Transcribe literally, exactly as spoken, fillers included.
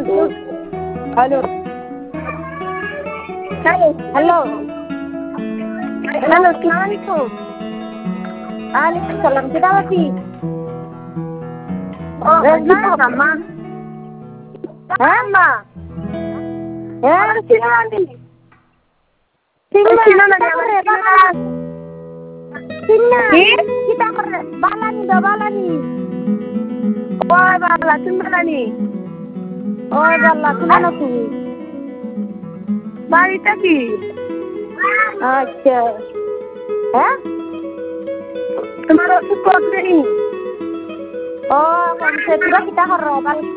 hello hello hello hello আসসালামু আলাইকুম ওয়ালাইকুম সালাম কেডা বাকি ও আম্মা হ্যাঁ আম্মা হ্যাঁ চিনানি চিনানি চিনানি কিটা করে বালানি দা বালানি ওই বালা তুমি বালানি ওই বালা তুমি না তুমি বাড়িটা কি আচ্ছা হ্যাঁ তোমার ওষুধ কত দিন ও কমছে তোরা কিটা কর